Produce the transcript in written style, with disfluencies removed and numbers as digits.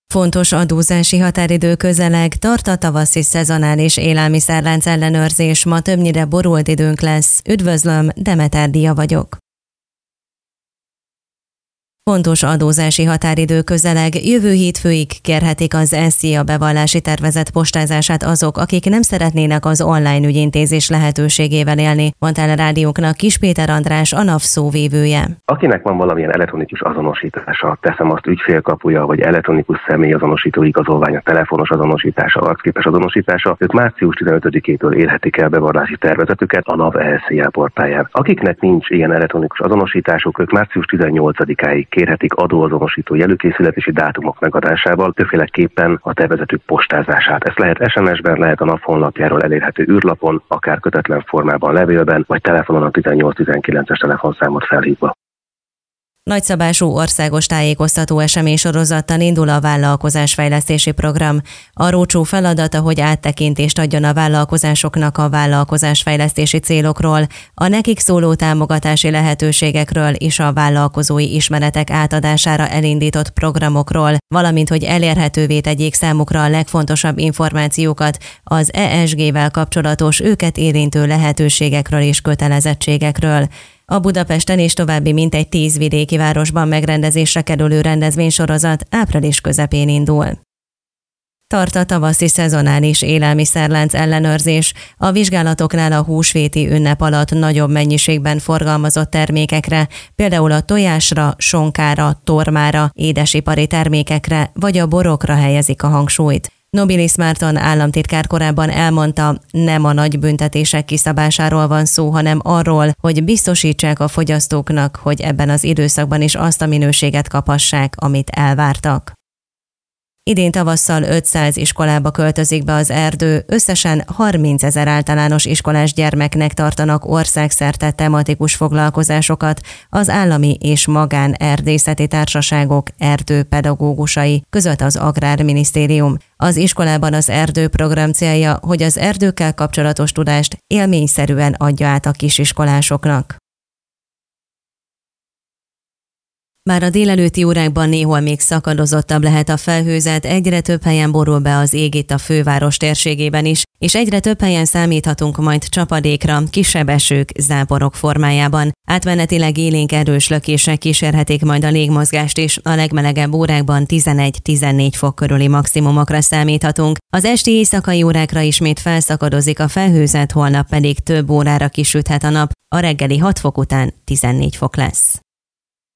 Fontos adózási határidő közeleg, tart a tavaszi szezonális élelmiszerlánc ellenőrzés, ma többnyire borult időnk lesz. Üdvözlöm, Demeter Dia vagyok. Fontos adózási határidő közeleg, jövő hétfőig kérhetik az SZIA bevallási tervezet postázását azok, akik nem szeretnének az online ügyintézés lehetőségével élni, mondta el a rádiónknak Kis Péter András, a NAV szóvívője. Akinek van valamilyen elektronikus azonosítása, teszem azt ügyfélkapuja, vagy elektronikus személyazonosító igazolványa, telefonos azonosítása, arcképes azonosítása, ők március 15-től érhetik el bevallási tervezetüket a NAV SZIA portáján. Akiknek nincs ilyen elektronikus azonosításuk, ők március 18-áig kérhetik adóazonosító jelőkészületési dátumok megadásával többféleképpen a tervezetük postázását. Ez lehet SMS-ben, lehet a NAV honlapjáról elérhető űrlapon, akár kötetlen formában, levélben, vagy telefonon a 1819-es telefonszámot felhívva. Nagyszabású országos tájékoztató eseménysorozattal indul a vállalkozásfejlesztési program. A rócsó feladata, hogy áttekintést adjon a vállalkozásoknak a vállalkozásfejlesztési célokról, a nekik szóló támogatási lehetőségekről és a vállalkozói ismeretek átadására elindított programokról, valamint hogy elérhetővé tegyék számukra a legfontosabb információkat az ESG-vel kapcsolatos őket érintő lehetőségekről és kötelezettségekről. A Budapesten és további mintegy 10 vidéki városban megrendezésre kerülő rendezvénysorozat április közepén indul. Tart a tavaszi szezonális élelmiszerlánc ellenőrzés. A vizsgálatoknál a húsvéti ünnep alatt nagyobb mennyiségben forgalmazott termékekre, például a tojásra, sonkára, tormára, édesipari termékekre vagy a borokra helyezik a hangsúlyt. Nobilis Márton államtitkár korábban elmondta, nem a nagy büntetések kiszabásáról van szó, hanem arról, hogy biztosítsák a fogyasztóknak, hogy ebben az időszakban is azt a minőséget kaphassák, amit elvártak. Idén tavasszal 500 iskolába költözik be az erdő, összesen 30 000 általános iskolás gyermeknek tartanak országszerte tematikus foglalkozásokat az állami és magán erdészeti társaságok erdőpedagógusai, között az Agrárminisztérium. Az iskolában az erdőprogram célja, hogy az erdőkkel kapcsolatos tudást élményszerűen adja át a kisiskolásoknak. Bár a délelőtti órákban néhol még szakadozottabb lehet a felhőzet, egyre több helyen borul be az ég itt a főváros térségében is, és egyre több helyen számíthatunk majd csapadékra, kisebb esők, záporok formájában. Átmenetileg élénk erős lökések kísérhetik majd a légmozgást is, a legmelegebb órákban 11-14 fok körüli maximumokra számíthatunk. Az esti éjszakai órákra ismét felszakadozik a felhőzet, holnap pedig több órára kisüthet a nap, a reggeli 6 fok után 14 fok lesz.